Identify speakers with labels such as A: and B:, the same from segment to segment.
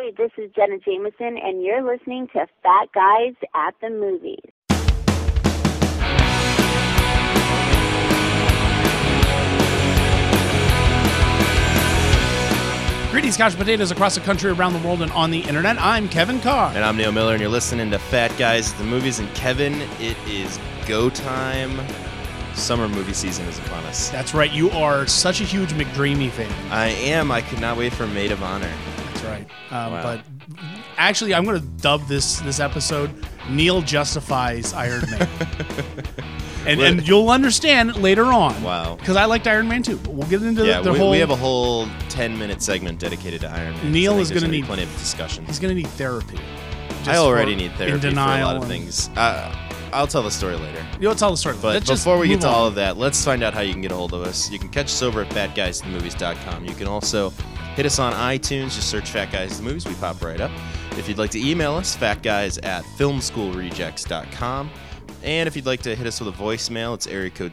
A: Hi, this is Jenna Jameson, and you're listening to Fat Guys at the Movies.
B: Greetings, couch potatoes across the country, around the world, and on the internet. I'm Kevin Carr.
C: And I'm Neil Miller, and you're listening to Fat Guys at the Movies. And Kevin, it is go time. Summer movie season is upon us.
B: That's right. You are such a huge McDreamy fan.
C: I am. I could not wait for Maid of Honor.
B: That's right.
C: Wow.
B: But actually, I'm going to dub this episode Neil Justifies Iron Man. And you'll understand later on.
C: Wow.
B: Because I liked Iron Man too. But we'll get into the whole...
C: we have a whole 10-minute segment dedicated to Iron Man.
B: Neil is going to need
C: plenty of discussion.
B: He's going to need therapy.
C: I already need therapy for a lot of
B: and
C: things. I'll tell the story later.
B: You'll tell the story later.
C: But before we get to all of that, let's find out how you can get a hold of us. You can catch us over at fatguysthemovies.com. You can also hit us on iTunes. Just search Fat Guys at the Movies. We pop right up. If you'd like to email us, fatguys@filmschoolrejects.com. And if you'd like to hit us with a voicemail, it's area code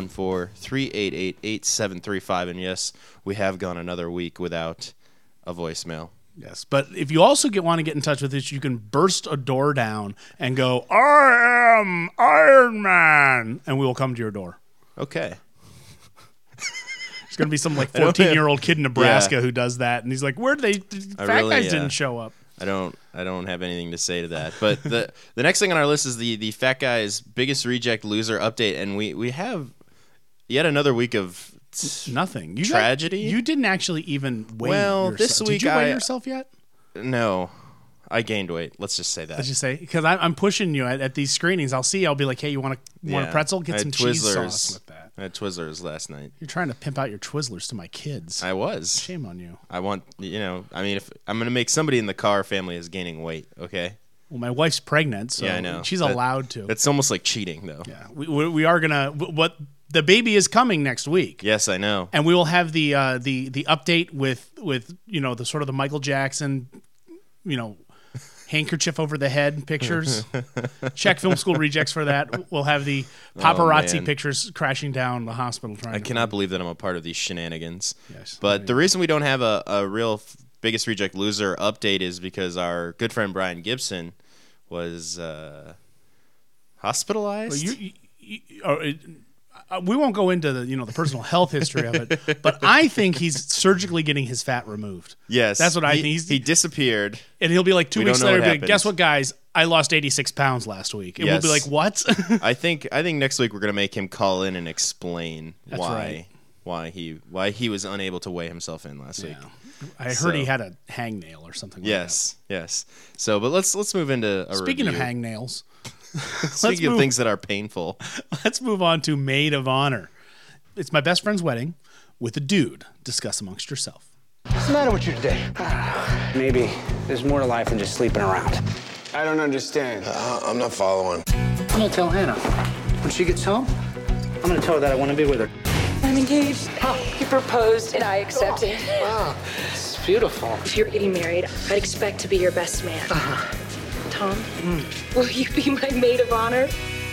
C: 614-388-8735. And yes, we have gone another week without a voicemail.
B: Yes, but if you also want to get in touch with us, you can burst a door down and go, I am Iron Man, and we will come to your door.
C: Okay.
B: There's going to be some like 14-year-old kid in Nebraska who does that, and he's like, where did Fat Guys didn't show up.
C: I don't have anything to say to that. But the next thing on our list is the Fat Guys Biggest Reject Loser update, and we have yet another week of
B: nothing.
C: Tragedy.
B: You didn't actually even weigh yourself.
C: This week
B: did you weigh yourself yet?
C: No, I gained weight. Let's just say that.
B: Let's just say, because I'm pushing you at these screenings. I'll be like, hey, you want a pretzel? Get some cheese sauce with that.
C: I had Twizzlers last night.
B: You're trying to pimp out your Twizzlers to my kids.
C: I was.
B: Shame on you.
C: I want, if I'm going to make somebody in the Carr family is gaining weight, okay?
B: Well, my wife's pregnant, so
C: yeah, I know.
B: She's allowed to.
C: It's almost like cheating, though.
B: Yeah, we are gonna. What the baby is coming next week.
C: Yes, I know.
B: And we will have the update with the sort of the Michael Jackson, handkerchief over the head pictures. Check Film School Rejects for that. We'll have the paparazzi pictures crashing down the hospital.
C: I cannot believe that I'm a part of these shenanigans.
B: Yes,
C: but the reason we don't have a real Biggest Reject Loser update is because our good friend Brian Gibson was hospitalized.
B: Well, we won't go into the personal health history of it, but I think he's surgically getting his fat removed.
C: Yes,
B: that's what I think.
C: He disappeared,
B: and he'll be like 2 weeks later. He'll be like, guess what, guys? I lost 86 pounds last week, and we'll be like, what?
C: I think next week we're gonna make him call in and explain why he was unable to weigh himself in last week.
B: I heard he had a hangnail or something.
C: Yes. So, but let's move into a
B: Speaking
C: review.
B: of hangnails.
C: Speaking of things that are painful,
B: let's move on to Maid of Honor. It's my best friend's wedding with a dude. Discuss amongst yourself.
D: What's the matter with you today? Maybe there's more to life than just sleeping around.
E: I don't understand.
F: I'm not following.
D: I'm gonna tell Hannah. When she gets home, I'm gonna tell her that I want to be with her.
G: I'm engaged. He proposed and I accepted.
D: Wow, it's beautiful.
G: If you're getting married, I'd expect to be your best man. Tom, will you be my maid of honor?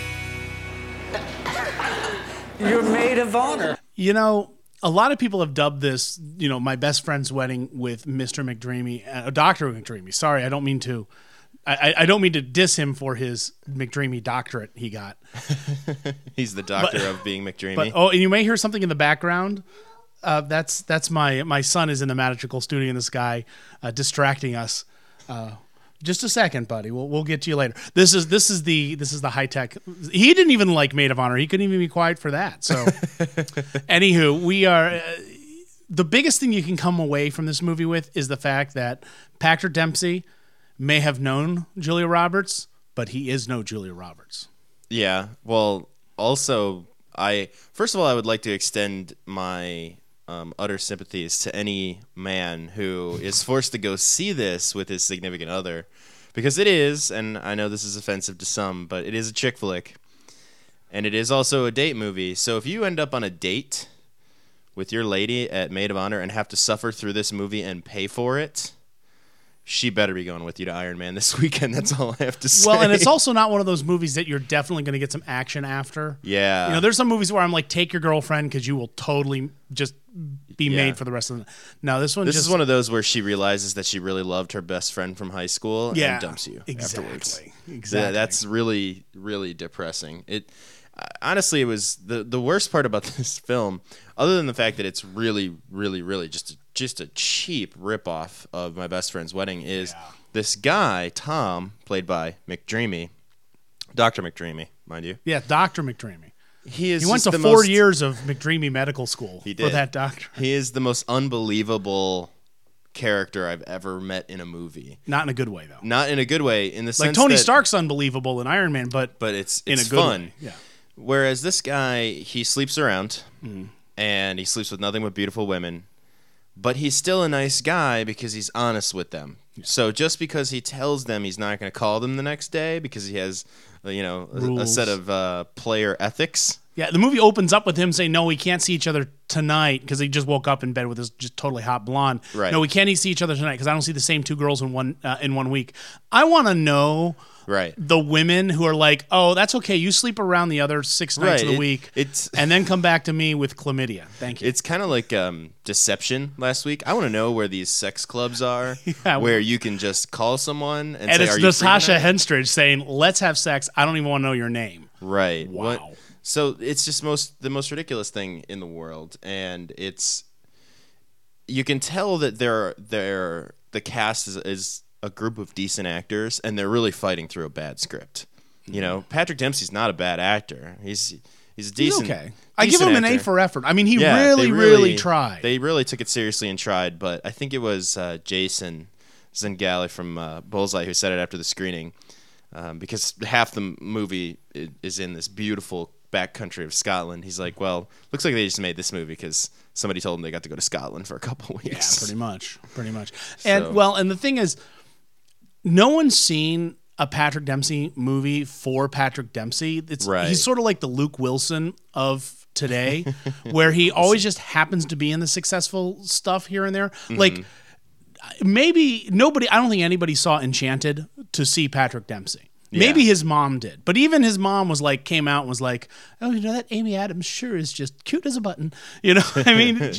D: You're maid of honor.
B: A lot of people have dubbed this, my best friend's wedding with Mr. McDreamy, Dr. McDreamy. Sorry, I don't mean to. I don't mean to diss him for his McDreamy doctorate he got.
C: He's the doctor of being McDreamy.
B: And you may hear something in the background. That's my son is in the magical studio in the sky, distracting us. Just a second, buddy. We'll get to you later. This is the high tech. He didn't even like Maid of Honor. He couldn't even be quiet for that. So, anywho, we are. The biggest thing you can come away from this movie with is the fact that Patrick Dempsey may have known Julia Roberts, but he is no Julia Roberts.
C: Yeah. Well, also, first of all, I would like to extend my utter sympathies to any man who is forced to go see this with his significant other, because it is, and I know this is offensive to some, but it is a chick flick, and it is also a date movie. So if you end up on a date with your lady at Maid of Honor and have to suffer through this movie and pay for it, she better be going with you to Iron Man this weekend. That's all I have to say.
B: Well, and it's also not one of those movies that you're definitely going to get some action after.
C: Yeah.
B: There's some movies where I'm like, take your girlfriend because you will totally just be made for the rest of the. Now this one.
C: This is one of those where she realizes that she really loved her best friend from high school and dumps you afterwards.
B: Exactly.
C: That's really, really depressing. Honestly, it was the worst part about this film, other than the fact that it's really, really, really just a cheap ripoff of My Best Friend's Wedding, is this guy, Tom, played by McDreamy, Dr. McDreamy, mind you.
B: Yeah, Dr. McDreamy.
C: He
B: went to 4 years of McDreamy Medical School for that doctor.
C: He is the most unbelievable character I've ever met in a movie.
B: Not in a good way, though.
C: Not in a good way, in the sense
B: like Tony
C: that,
B: Stark's unbelievable in Iron Man, but
C: it's
B: in a good
C: fun.
B: way. Yeah.
C: Whereas this guy, he sleeps around, and he sleeps with nothing but beautiful women, but he's still a nice guy because he's honest with them. Yeah. So just because he tells them he's not going to call them the next day because he has, a set of player ethics.
B: Yeah, the movie opens up with him saying, no, we can't see each other tonight because he just woke up in bed with this just totally hot blonde.
C: Right.
B: No, we can't see each other tonight because I don't see the same two girls in one week. I want to know the women who are like, oh, that's okay. You sleep around the other 6 nights of the week and then come back to me with chlamydia. Thank you.
C: It's kind of like Deception last week. I want to know where these sex clubs are where you can just call someone and say,
B: it's
C: are you
B: Natasha Henstridge saying, let's have sex. I don't even want to know your name.
C: Right.
B: Wow.
C: So it's just the most ridiculous thing in the world, and you can tell that the cast is a group of decent actors, and they're really fighting through a bad script. You know, Patrick Dempsey's not a bad actor. He's a decent.
B: He's okay. I give him an A for effort. I mean, he
C: really,
B: really tried.
C: They really took it seriously and tried, but I think it was Jason Zengale from Bullseye who said it after the screening, because half the movie is in this beautiful backcountry of Scotland. He's like, well, looks like they just made this movie because somebody told them they got to go to Scotland for a couple weeks.
B: Yeah, pretty much. And and the thing is, no one's seen a Patrick Dempsey movie for Patrick Dempsey. He's sort of like the Luke Wilson of today, where he always just happens to be in the successful stuff here and there. Mm-hmm. Like maybe I don't think anybody saw Enchanted to see Patrick Dempsey. Yeah. Maybe his mom did, but even his mom came out and was like, "Oh, that Amy Adams sure is just cute as a button." I mean,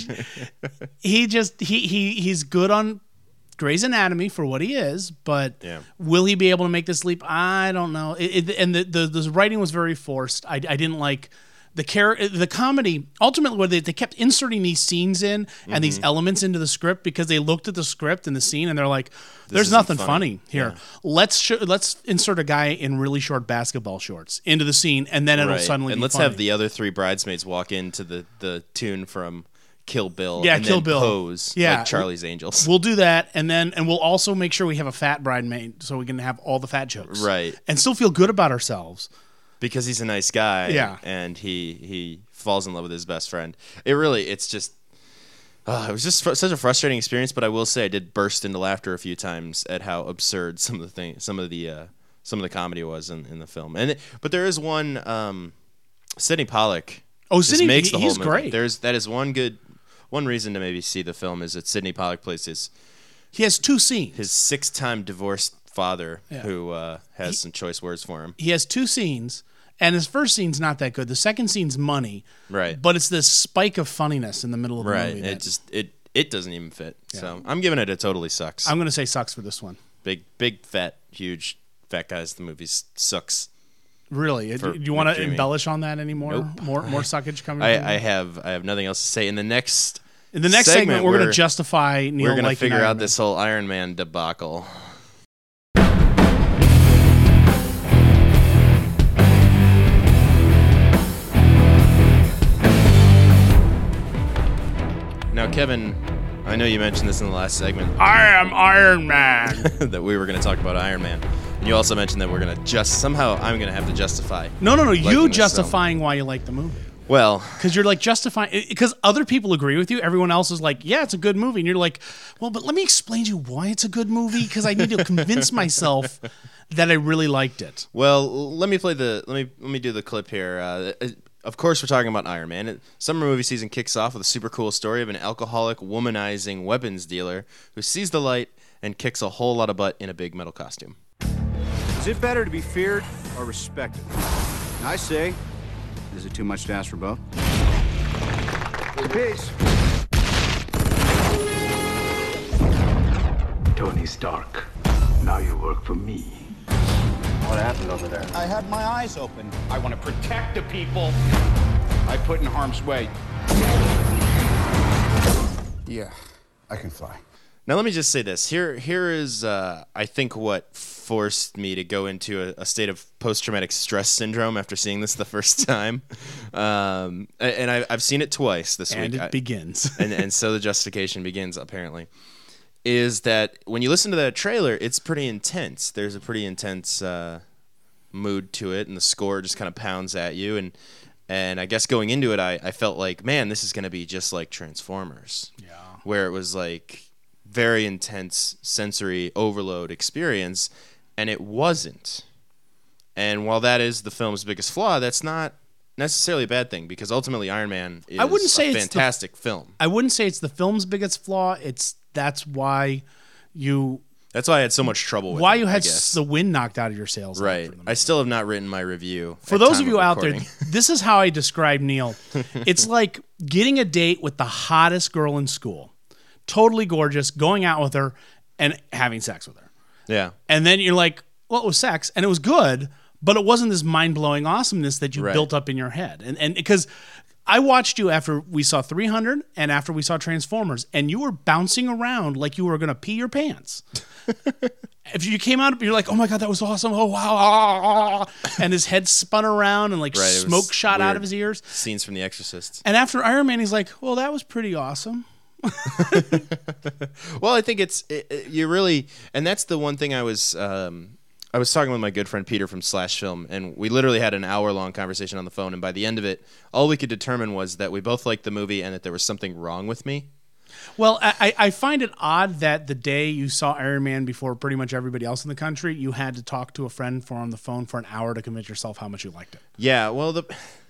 B: he's good on Grey's Anatomy for what he is, but will he be able to make this leap? I don't know. And the writing was very forced. I didn't like the comedy. Ultimately, where they kept inserting these scenes in and these elements into the script because they looked at the script and the scene and they're like, "There's nothing funny here. Yeah. Let's insert a guy in really short basketball shorts into the scene, and then it'll suddenly
C: and
B: be
C: let's
B: funny.
C: have the other 3 bridesmaids walk into the tune from Kill Bill, and
B: Kill
C: then
B: Bill.
C: pose like Charlie's Angels.
B: We'll do that, and we'll also make sure we have a fat bridesmaid so we can have all the fat jokes, and still feel good about ourselves.
C: Because he's a nice guy, and he falls in love with his best friend. It was just such a frustrating experience. But I will say, I did burst into laughter a few times at how absurd some of the comedy was in the film. But there is one, Sidney Pollack.
B: Oh, Sidney,
C: makes the whole
B: he's
C: movie.
B: great.
C: That is one reason to maybe see the film is that Sidney Pollack plays
B: he has 2 scenes.
C: His 6-time divorced father who has some choice words for him.
B: He has 2 scenes. And his first scene's not that good. The second scene's money,
C: right?
B: But it's this spike of funniness in the middle of the movie.
C: Right. It doesn't even fit. Yeah. So I'm giving it a totally sucks.
B: I'm going to say sucks for this one.
C: Big, fat, huge, fat guys. The movie sucks.
B: Really? Do you want to embellish on that anymore?
C: Nope.
B: More suckage coming.
C: I have nothing else to say. In the next
B: segment, we're going to justify Neil.
C: We're going to figure out this whole Iron Man debacle. Now, Kevin, I know you mentioned this in the last segment.
B: I am Iron Man.
C: That we were going to talk about Iron Man. And you also mentioned that we're going to I'm going to have to justify.
B: No. You justifying why you like the movie.
C: Well,
B: because you're like justifying, because other people agree with you. Everyone else is like, yeah, it's a good movie. And you're like, well, but let me explain to you why it's a good movie. Because I need to convince myself that I really liked it.
C: Well, let me do the clip here. Of course, we're talking about Iron Man. Summer movie season kicks off with a super cool story of an alcoholic, womanizing weapons dealer who sees the light and kicks a whole lot of butt in a big metal costume.
E: Is it better to be feared or respected? I say, is it too much to ask for both? The peace.
F: Tony Stark. Now you work for me.
D: What happened over there?
E: I had my eyes open. I want to protect the people I put in harm's way. Yeah, I can fly.
C: Now let me just say this. Here is I think what forced me to go into a state of post-traumatic stress syndrome after seeing this the first time, and I've seen it twice this week.
B: And it begins.
C: and so the justification begins. Apparently, is that when you listen to that trailer, it's pretty intense. There's a pretty intense mood to it, and the score just kind of pounds at you. And I guess going into it, I felt like, man, this is going to be just like Transformers.
B: Yeah.
C: Where it was like very intense sensory overload experience, and it wasn't. And while that is the film's biggest flaw, that's not necessarily a bad thing, because ultimately Iron Man is a fantastic film.
B: I wouldn't say it's the film's biggest flaw. That's why I had so much trouble with it, you had the wind knocked out of your sails.
C: Right. I still have not written my review.
B: For those of you out there, this is how I describe Neil. It's like getting a date with the hottest girl in school. Totally gorgeous, going out with her and having sex with her.
C: Yeah.
B: And then you're like, well, it was sex and it was good, but it wasn't this mind-blowing awesomeness that you built up in your head. And because I watched you after we saw 300 and after we saw Transformers, and you were bouncing around like you were going to pee your pants. If you came out, you're like, oh my God, that was awesome. Oh, wow. And his head spun around and smoke shot out of his ears.
C: Scenes from The Exorcist.
B: And after Iron Man, he's like, well, that was pretty awesome.
C: Well, I think you really, and that's the one thing I was talking with my good friend Peter from Slash Film, and we literally had an hour-long conversation on the phone, and by the end of it, all we could determine was that we both liked the movie and that there was something wrong with me.
B: Well, I find it odd that the day you saw Iron Man before pretty much everybody else in the country, you had to talk to a friend on the phone for an hour to convince yourself how much you liked it.
C: Yeah, well,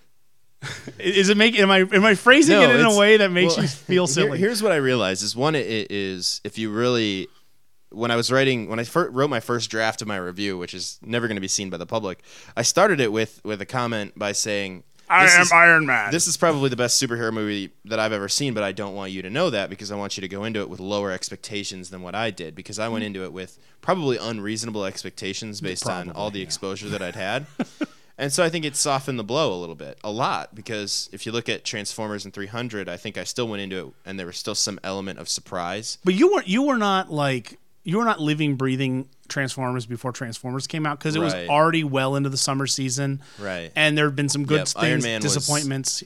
B: am I phrasing it in a way that makes you feel silly?
C: Here's what I realized is, one, it is if you really, when I wrote my first draft of my review, which is never going to be seen by the public, I started it with a comment by saying,
B: I am Iron Man.
C: This is probably the best superhero movie that I've ever seen, but I don't want you to know that, because I want you to go into it with lower expectations than what I did, because I went into it with probably unreasonable expectations based on all the exposure that I'd had. And so I think it softened the blow a lot, because if you look at Transformers and 300, I think I still went into it and there was still some element of surprise.
B: But you were not living, breathing Transformers before Transformers came out, because it was already well into the summer season.
C: Right.
B: And there had been some good things,
C: Iron Man
B: disappointments.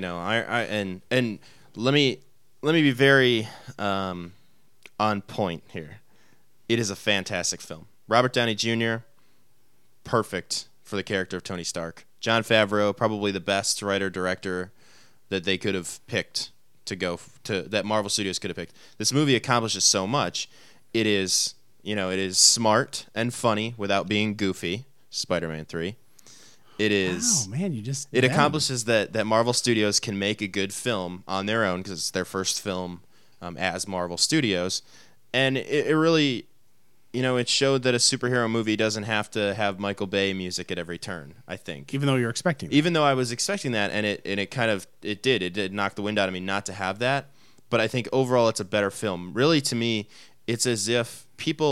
C: And let me be very on point here. It is a fantastic film. Robert Downey Jr., perfect for the character of Tony Stark. Jon Favreau, probably the best writer-director that they could have picked that Marvel Studios could have picked. This movie accomplishes so much. It is smart and funny without being goofy. Spider-Man 3. It is.
B: Wow, man,
C: it accomplishes that Marvel Studios can make a good film on their own, because it's their first film as Marvel Studios, and it really, it showed that a superhero movie doesn't have to have Michael Bay music at every turn, I think.
B: Even though you're expecting that.
C: Even though I was expecting that, and it did knock the wind out of me not to have that. But I think overall it's a better film. Really, to me, it's as if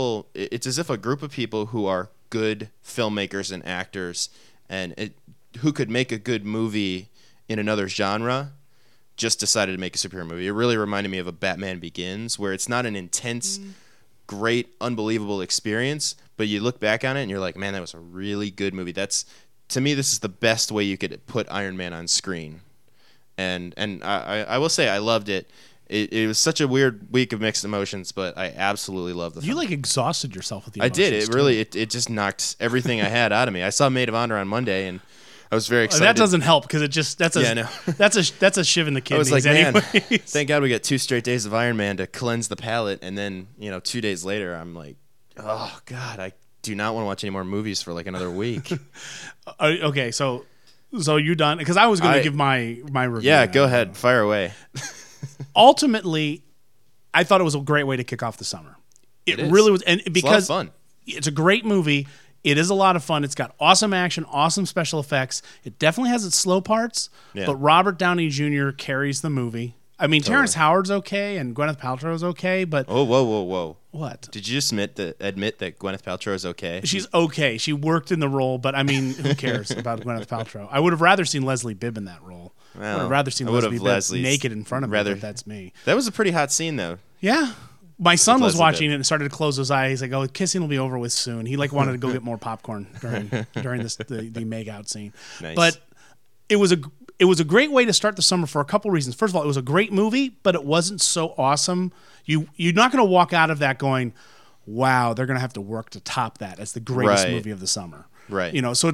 C: a group of people who are good filmmakers and actors and who could make a good movie in another genre just decided to make a superhero movie. It really reminded me of a Batman Begins, where it's not an intense, great, unbelievable experience, but you look back on it and you're like, man, that was a really good movie. To me, this is the best way you could put Iron Man on screen. And I will say I loved it. It was such a weird week of mixed emotions, but I absolutely loved the film.
B: You exhausted yourself with the emotions.
C: I did. It just knocked everything I had out of me. I saw Maid of Honor on Monday, and I was very excited.
B: That doesn't help, because that's a shiv in the kidneys.
C: I was like, man,
B: anyways.
C: Thank God we got 2 straight days of Iron Man to cleanse the palate, and then 2 days later, I'm like, oh God, I do not want to watch any more movies for another week.
B: Okay, so you done? Because I was going to give my review.
C: Yeah, go ahead, fire away.
B: Ultimately, I thought it was a great way to kick off the summer. It really was, and because
C: it's a lot of fun.
B: It's a great movie. It is a lot of fun. It's got awesome action, awesome special effects. It definitely has its slow parts, but Robert Downey Jr. carries the movie. I mean, Terrence Howard's okay and Gwyneth Paltrow's okay, but
C: Whoa.
B: what?
C: Did you just admit that Gwyneth Paltrow is okay?
B: She's okay. She worked in the role, but I mean, who cares about Gwyneth Paltrow? I would have rather seen Leslie Bibb in that role. I would have rather seen Leslie Bibb naked in front of me, but that's me.
C: That was a pretty hot scene, though.
B: Yeah. My son was watching
C: Bibb.
B: it and started to close his eyes. He's like, "Oh, kissing will be over with soon." He wanted to go get more popcorn during the make out scene.
C: Nice.
B: But it was a great way to start the summer for a couple reasons. First of all, it was a great movie, but it wasn't so awesome. You're not going to walk out of that going, "Wow, they're going to have to work to top that as the greatest movie of the summer."
C: Right.
B: So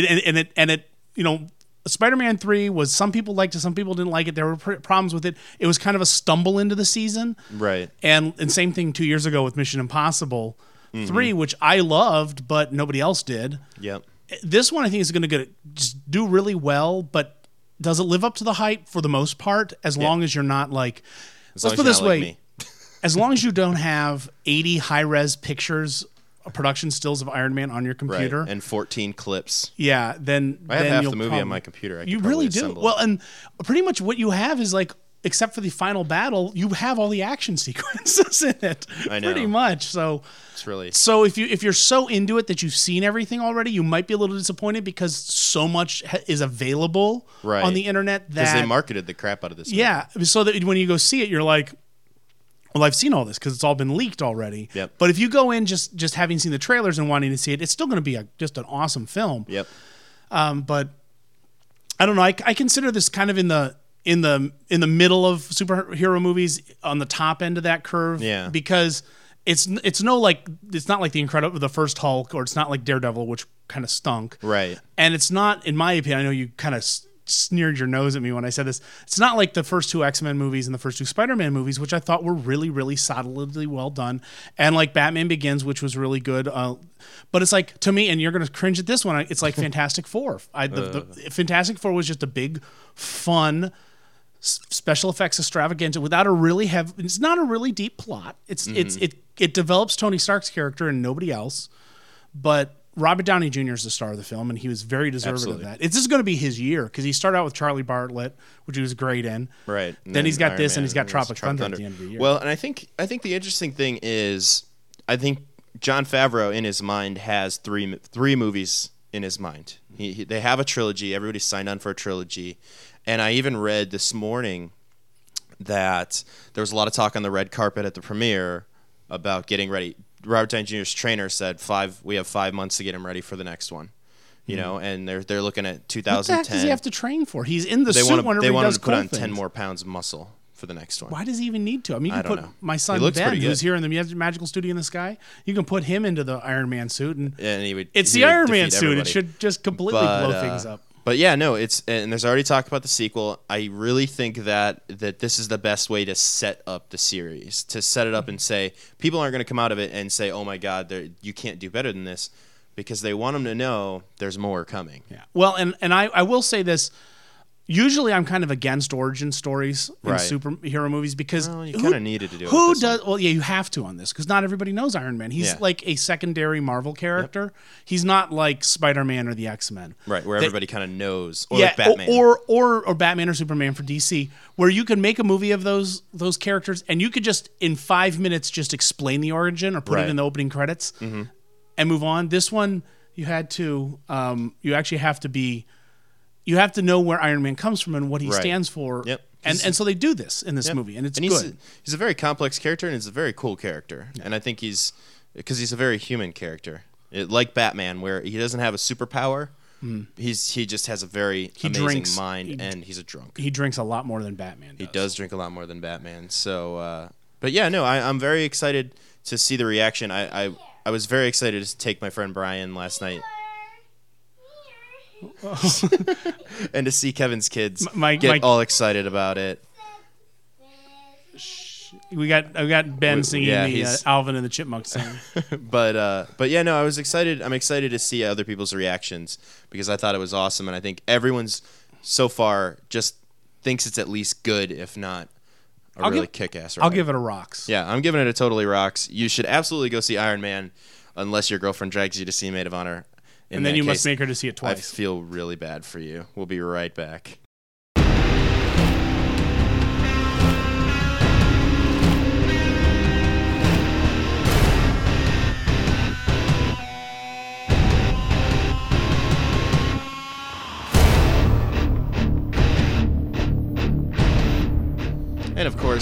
B: it Spider-Man 3 was, some people liked it, some people didn't like it. There were problems with it. It was kind of a stumble into the season.
C: Right.
B: And same thing 2 years ago with Mission Impossible 3, which I loved, but nobody else did.
C: Yep.
B: This one I think is going to just do really well, but does it live up to the hype for the most part? As long as you're not like, let's put it this way, as long as you don't have 80 high-res pictures, production stills of Iron Man on your computer,
C: right. And 14 clips.
B: Yeah, then
C: I have
B: then
C: half the movie on my computer.
B: You really do. Well, and pretty much what you have is like, except for the final battle, you have all the action sequences in it.
C: I know.
B: Pretty much. So
C: it's really.
B: So if you're so into it that you've seen everything already, you might be a little disappointed because so much is available on the internet that
C: because they marketed the crap out of this.
B: Yeah, so that when you go see it, you're like, well, I've seen all this because it's all been leaked already.
C: Yep.
B: But if you go in just having seen the trailers and wanting to see it, it's still going to be just an awesome film.
C: Yep.
B: But I don't know. I consider this kind of in the middle of superhero movies, on the top end of that curve.
C: Yeah.
B: Because it's not like the first Hulk, or it's not like Daredevil, which kind of stunk.
C: Right.
B: And it's not, in my opinion, I know you kind of sneered your nose at me when I said this. It's not like the first two X-Men movies and the first two Spider-Man movies, which I thought were really, really solidly well done, and like Batman Begins, which was really good. But it's like, to me, and you're going to cringe at this one, it's like Fantastic Four. The Fantastic Four was just a big, fun special effects extravaganza without it's not a really deep plot. It develops Tony Stark's character and nobody else, but Robert Downey Jr. is the star of the film, and he was very deserving of that. This is going to be his year because he started out with Charlie Bartlett, which he was great in.
C: Right.
B: Then he's got Iron this, Man, and he's got Tropic Thunder at the end of the year.
C: Well, and I think the interesting thing is, I think Jon Favreau in his mind has three movies in his mind. They have a trilogy. Everybody signed on for a trilogy, and I even read this morning that there was a lot of talk on the red carpet at the premiere about getting ready. Robert Downey Jr.'s trainer said we have 5 months to get him ready for the next one, and they're looking at 2010.
B: What the heck does he have to train for? He's in the suit whenever he does
C: They want him to put on
B: things.
C: 10 more pounds of muscle for the next one.
B: Why does he even need to? I mean, you can put my son
C: looks
B: Ben,
C: pretty good.
B: who's here in the Magical Studio in the Sky. You can put him into the Iron Man suit, and it's
C: he
B: the
C: would
B: Iron Man
C: defeat
B: suit.
C: everybody.
B: It should just completely blow things up.
C: But yeah, no, and there's already talk about the sequel. I really think that this is the best way to set up the series, to set it up and say people aren't going to come out of it and say, "Oh my God, you can't do better than this," because they want them to know there's more coming.
B: Yeah. Well, and I will say this. Usually, I'm kind of against origin stories in superhero movies because
C: you kind of needed to do it.
B: Who does? Well, yeah, you have to on this because not everybody knows Iron Man. He's like a secondary Marvel character. Yep. He's not like Spider-Man or the X-Men,
C: right? Where everybody kind of knows, or like Batman,
B: or Batman or Superman for DC, where you can make a movie of those characters and you could just in 5 minutes just explain the origin or put it in the opening credits and move on. This one, you had to. You actually have to be. You have to know where Iron Man comes from and what he stands for. Yep. And so they do this in this movie, and it's good.
C: He's a very complex character, and he's a very cool character. Yeah. And I think he's a very human character. Like Batman, where he doesn't have a superpower. He just has a very amazing mind, and he's a drunk.
B: He drinks a lot more than Batman does.
C: He does drink a lot more than Batman. So, but yeah, no, I'm very excited to see the reaction. I was very excited to take my friend Brian last night. And to see Kevin's kids get all excited about it.
B: We got Ben singing the Alvin and the Chipmunks singing.
C: but yeah, no, I was excited. I'm excited to see other people's reactions because I thought it was awesome, and I think everyone's so far just thinks it's at least good, if not a really kick-ass ride.
B: I'll give it a rocks.
C: Yeah, I'm giving it a totally rocks. You should absolutely go see Iron Man, unless your girlfriend drags you to see Maid of Honor.
B: And then you must make her to see it twice.
C: I feel really bad for you. We'll be right back.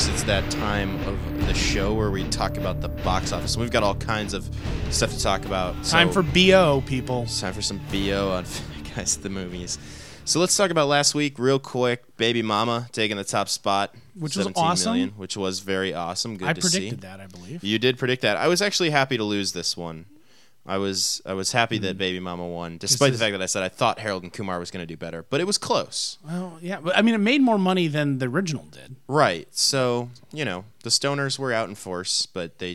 C: course, it's that time of the show where we talk about the box office. We've got all kinds of stuff to talk about.
B: Time for BO, people.
C: It's time for some BO on Guys at the Movies. So let's talk about last week real quick. Baby Mama taking the top spot.
B: Which was
C: 17
B: awesome.
C: million, which was very awesome. Good
B: I
C: to see.
B: predicted that, I believe.
C: You did predict that. I was actually happy to lose this one. I was happy that Baby Mama won, despite the fact that I said I thought Harold and Kumar was going to do better. But it was close.
B: Well, yeah. But, I mean, it made more money than the original did.
C: Right. So, the stoners were out in force, but they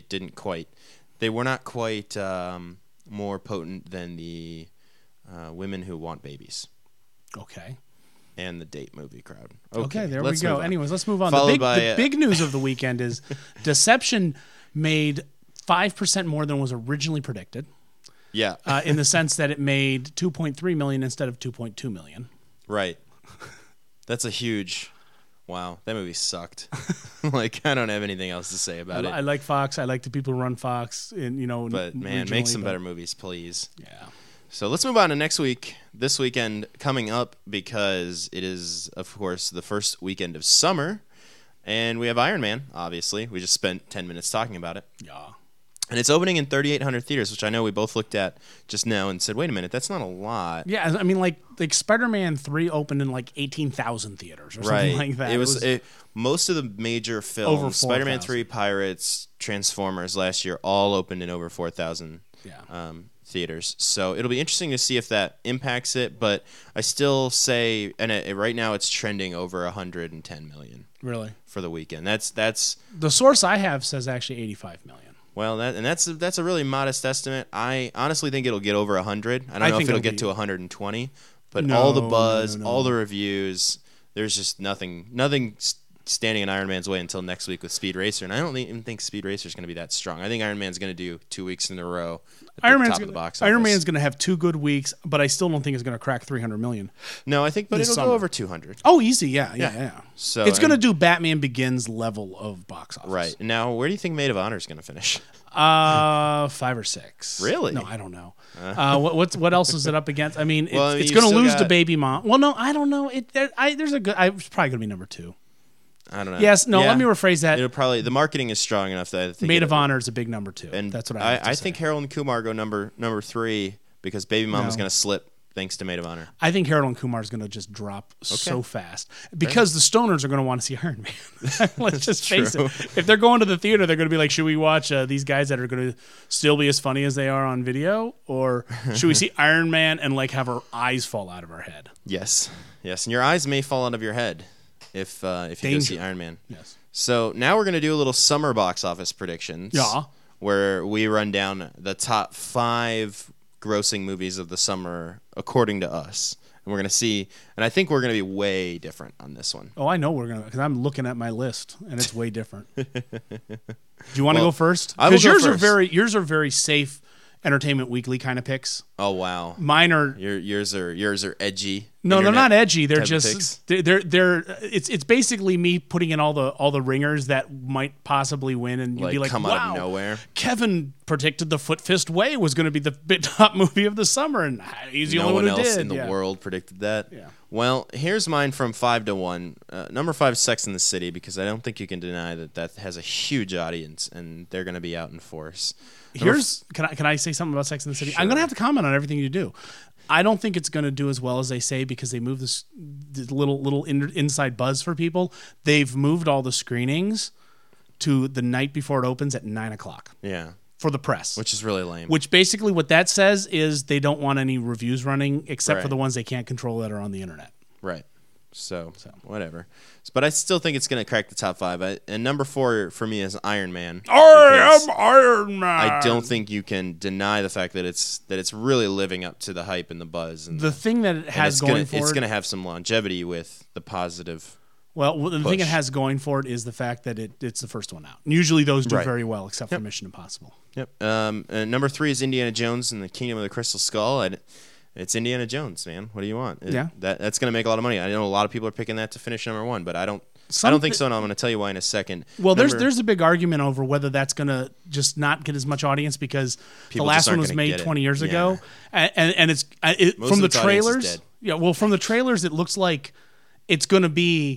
C: were not quite more potent than the women who want babies.
B: Okay.
C: And the date movie crowd.
B: Okay, there we
C: let's
B: go.
C: move on.
B: Anyways, let's move on.
C: Followed
B: The big news of the weekend is Deception made 5% more than was originally predicted.
C: Yeah.
B: In the sense that it made $2.3 million instead of $2.2 million.
C: Right. That's a huge... Wow, that movie sucked. I don't have anything else to say about it.
B: I like Fox. I like the people who run Fox. And
C: But, man, make some better movies, please.
B: Yeah.
C: So let's move on to next week. This weekend coming up, because it is, of course, the first weekend of summer. And we have Iron Man, obviously. We just spent 10 minutes talking about it.
B: Yeah.
C: And it's opening in 3,800 theaters, which I know we both looked at just now and said, wait a minute, that's not a lot.
B: Yeah, I mean, like Spider-Man 3 opened in 18,000 theaters or something like that.
C: It was most of the major films,
B: over
C: Spider-Man 3, Pirates, Transformers last year, all opened in over 4,000 theaters. So it'll be interesting to see if that impacts it, but I still say, and right now it's trending over 110 million.
B: Really?
C: For the weekend. That's
B: the source I have says actually 85 million.
C: Well, that's a really modest estimate. I honestly think it'll get over 100. I don't know if it'll get to 120, but all the buzz, all the reviews, there's just nothing standing in Iron Man's way until next week with Speed Racer, and I don't even think Speed Racer is going to be that strong. I think Iron Man's going to do 2 weeks in a row at the top of the box office.
B: Iron Man's going to have 2 good weeks, but I still don't think it's going to crack 300 million.
C: No, I think, but it'll go over 200.
B: Oh, easy, yeah.
C: So
B: it's going to do Batman Begins level of box office.
C: Right. Now, where do you think Maid of Honor is going to finish?
B: 5 or 6.
C: Really?
B: No, I don't know. What else is it up against? I mean, it's
C: you've
B: going to
C: still
B: lose
C: got-
B: to Baby Mom. Well, no, I don't know. It's probably going to be number 2.
C: I don't know.
B: Yes, no.
C: Yeah.
B: Let me rephrase that.
C: It'll probably the marketing is strong enough that I think
B: Maid of Honor is a big number 2,
C: and
B: that's what
C: I
B: say.
C: think Harold and Kumar go number 3 because Baby Mama's
B: No.
C: going to slip thanks to Maid of Honor.
B: I think Harold and Kumar is going to just drop so fast because the stoners are going to want to see Iron Man. Let's just face it. If they're going to the theater, they're going to be like, should we watch these guys that are going to still be as funny as they are on video? Or should we see Iron Man and have our eyes fall out of our head?
C: Yes. And your eyes may fall out of your head if you go see Iron Man.
B: Yes.
C: So now we're going to do a little summer box office predictions.
B: Yeah.
C: Where we run down the top 5 grossing movies of the summer according to us. And we're going to see, and I think we're going to be way different on this one.
B: Oh, I know we're going to, because I'm looking at my list and it's way different. Do you want to go first?
C: I will go
B: Because
C: first.
B: yours are very safe Entertainment Weekly kind of picks.
C: Oh wow.
B: Mine are
C: yours are edgy.
B: No, they're not edgy. They're
C: type of
B: just they're it's basically me putting in all the ringers that might possibly win, and you'd be like,
C: come
B: wow,
C: out of nowhere.
B: Kevin predicted The Foot Fist Way was going to be the top movie of the summer, and he's the
C: no
B: only
C: one
B: one who
C: else
B: did.
C: in the world predicted that.
B: Yeah.
C: Well, here's mine from 5 to 1. Number 5, Sex and the City, because I don't think you can deny that has a huge audience, and they're going to be out in force.
B: Can I say something about Sex and the City?
C: Sure.
B: I'm going to have to comment on everything you do. I don't think it's going to do as well as they say because they moved this little inside buzz for people. They've moved all the screenings to the night before it opens at 9:00.
C: Yeah.
B: For the press.
C: Which is really lame.
B: Which basically what that says is they don't want any reviews running except for
C: Right.
B: the ones they can't control that are on the internet.
C: Right. So whatever. But I still think it's going to crack the top 5. And number 4 for me is Iron Man.
B: I am Iron Man.
C: I don't think you can deny the fact that it's really living up to the hype and the buzz. And
B: the thing that it has
C: it's
B: going for
C: it's
B: it,
C: going to have some longevity with the positive.
B: well, the thing it has going for it is the fact that it's the first one out. And usually those do
C: Right.
B: very well, except for Mission Impossible.
C: Yep. And number 3 is Indiana Jones and the Kingdom of the Crystal Skull. It's Indiana Jones, man. What do you want? That's going to make a lot of money. I know a lot of people are picking that to finish number 1, but I don't think so, and I'm going to tell you why in a second.
B: Well, there's a big argument over whether that's going to just not get as much audience because
C: People
B: the last
C: just aren't
B: one was
C: gonna
B: made
C: get it.
B: 20 years
C: Yeah.
B: ago, and it's
C: Most
B: from
C: of
B: the
C: its audience is
B: trailers.
C: dead.
B: Yeah, well, from the trailers, it looks like it's going to be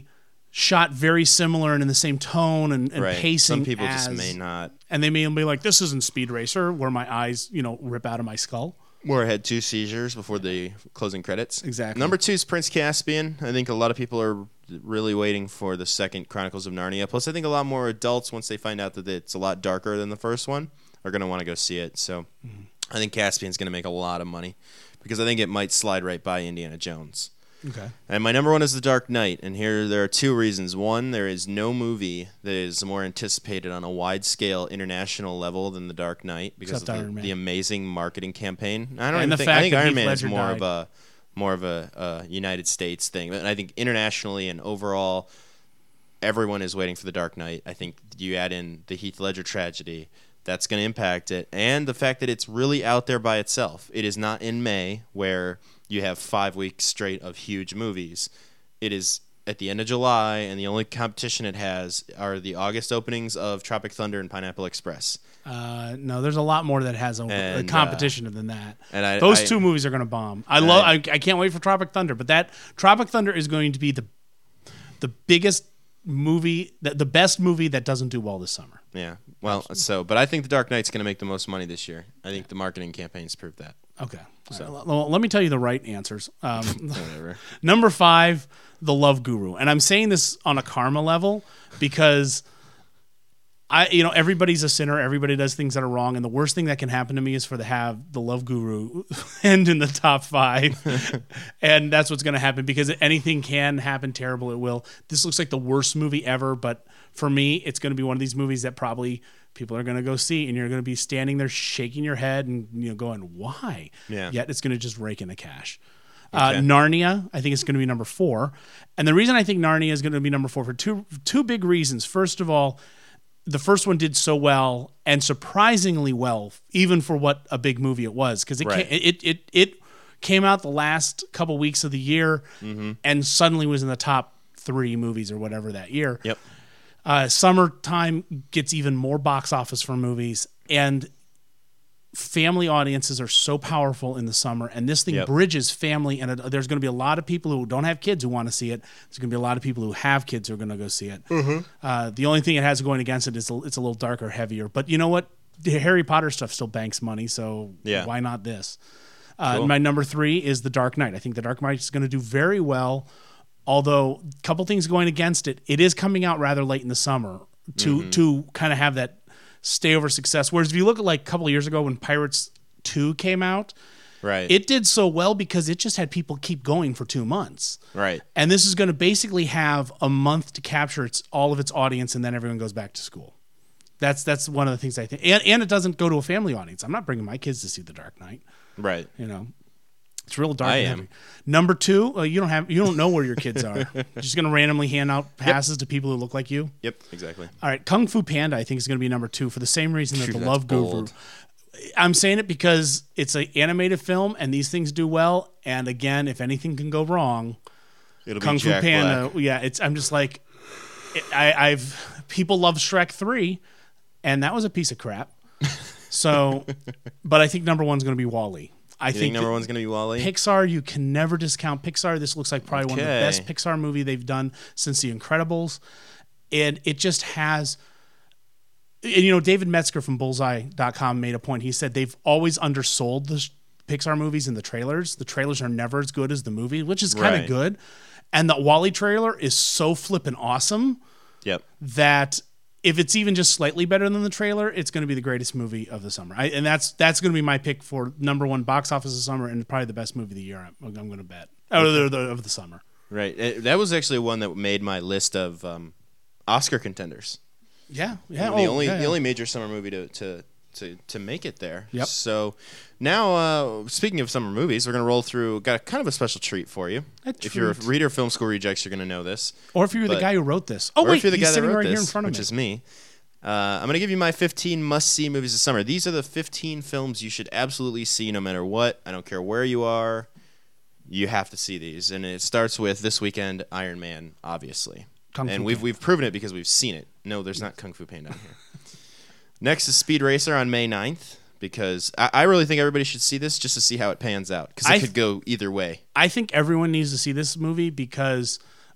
B: shot very similar and in the same tone and
C: Right.
B: pacing.
C: Some people just may not.
B: And they may be like, this isn't Speed Racer, where my eyes, rip out of my skull.
C: Moore had 2 seizures before the closing credits.
B: Exactly.
C: Number 2 is Prince Caspian. I think a lot of people are really waiting for the second Chronicles of Narnia. Plus, I think a lot more adults, once they find out that it's a lot darker than the first one, are going to want to go see it. So I think Caspian's going to make a lot of money because I think it might slide right by Indiana Jones.
B: Okay.
C: And my number 1 is The Dark Knight, and here there are 2 reasons. One, there is no movie that is more anticipated on a wide-scale international level than The Dark Knight because
B: Except
C: of
B: Iron Man.
C: the amazing marketing campaign. I
B: And the
C: think
B: fact that
C: Iron
B: Heath
C: Man is
B: Ledger
C: more of a United States thing, but I think internationally and overall, everyone is waiting for The Dark Knight. I think you add in the Heath Ledger tragedy. That's going to impact it, and the fact that it's really out there by itself. It is not in May where you have 5 weeks straight of huge movies. It is at the end of July, and the only competition it has are the August openings of Tropic Thunder and Pineapple Express.
B: No, there's a lot more that has a
C: And,
B: competition than that.
C: and
B: Those 2 movies are going to bomb. I can't wait for Tropic Thunder, but that Tropic Thunder is going to be the biggest movie, the best movie that doesn't do well this summer.
C: Yeah, well, but I think The Dark Knight's going to make the most money this year. I think the marketing campaigns prove that.
B: Okay. So let me tell you the right answers.
C: Whatever.
B: Number 5, The Love Guru. And I'm saying this on a karma level because everybody's a sinner. Everybody does things that are wrong. And the worst thing that can happen to me is for to have The Love Guru end in the top 5. And that's what's going to happen because anything can happen terrible. It will. This looks like the worst movie ever. But for me, it's going to be one of these movies that probably people are going to go see, and you're going to be standing there shaking your head and going, why?
C: Yeah.
B: Yet it's going to just rake in the cash.
C: Okay.
B: Narnia, I think it's going to be number 4. And the reason I think Narnia is going to be number 4 for two big reasons. First of all, the first one did so well and surprisingly well, even for what a big movie it was, because it came out the last couple weeks of the year and suddenly was in the top 3 movies or whatever that year.
C: Yep.
B: Summertime gets even more box office for movies, and family audiences are so powerful in the summer, and this thing bridges family, and there's going to be a lot of people who don't have kids who want to see it. There's going to be a lot of people who have kids who are going to go see it. The only thing it has going against it is it's a little darker, heavier. But you know what? The Harry Potter stuff still banks money, so why not this?
C: Cool.
B: My number 3 is The Dark Knight. I think The Dark Knight is going to do very well, although a couple things going against it. It is coming out rather late in the summer to kind of have that stayover success. Whereas if you look at like a couple of years ago when Pirates 2 came out,
C: right,
B: it did so well because it just had people keep going for 2 months.
C: Right.
B: And this is going to basically have a month to capture all of its audience, and then everyone goes back to school. That's one of the things I think. And it doesn't go to a family audience. I'm not bringing my kids to see The Dark Knight.
C: Right.
B: It's real dark.
C: I
B: and
C: am.
B: heavy. Number 2, you don't know where your kids are. You're just going to randomly hand out passes to people who look like you.
C: Yep, exactly.
B: All right, Kung Fu Panda I think is going to be number 2 for the same reason that
C: Phew,
B: The
C: that's
B: Love Guru.
C: bold.
B: I'm saying it because it's an animated film and these things do well. And again, if anything can go wrong,
C: It'll
B: Kung
C: be
B: Fu
C: Jack
B: Panda.
C: Black.
B: Yeah, I'm just like, people love Shrek 3, and that was a piece of crap. So, but I think number 1 is going to be WALL-E. I think
C: number 1's going to be WALL-E?
B: Pixar, you can never discount Pixar. This looks like probably one of the
C: Okay.
B: best Pixar movie they've done since The Incredibles. And it just has, and David Metzger from Bullseye.com made a point. He said they've always undersold the Pixar movies in the trailers. The trailers are never as good as the movie, which is kind of
C: Right.
B: good. And the WALL-E trailer is so flippin' awesome
C: Yep.
B: that if it's even just slightly better than the trailer, it's going to be the greatest movie of the summer. And that's going to be my pick for number 1 box office of the summer, and probably the best movie of the year. I'm going to bet of the summer.
C: Right. That was actually one that made my list of Oscar contenders.
B: Yeah.
C: The only major summer movie to make it there.
B: Yep.
C: So now, speaking of summer movies, we're going to roll through. Got kind of a special treat for you. If you're a reader of Film School Rejects, you're going to know this.
B: Or if you're the guy who wrote this. Oh,
C: or
B: wait,
C: if you're the
B: he's
C: guy that
B: sitting
C: wrote
B: right
C: this,
B: here in front of
C: which
B: me.
C: is me. I'm going to give you my 15 must-see movies this summer. These are the 15 films you should absolutely see no matter what. I don't care where you are. You have to see these. And it starts with this weekend, Iron Man, obviously. And we've proven it because we've seen it. No, there's not Kung Fu Panda on here. Next is Speed Racer on May 9th, because I really think everybody should see this just to see how it pans out, because it could go either way.
B: I think everyone needs to see this movie because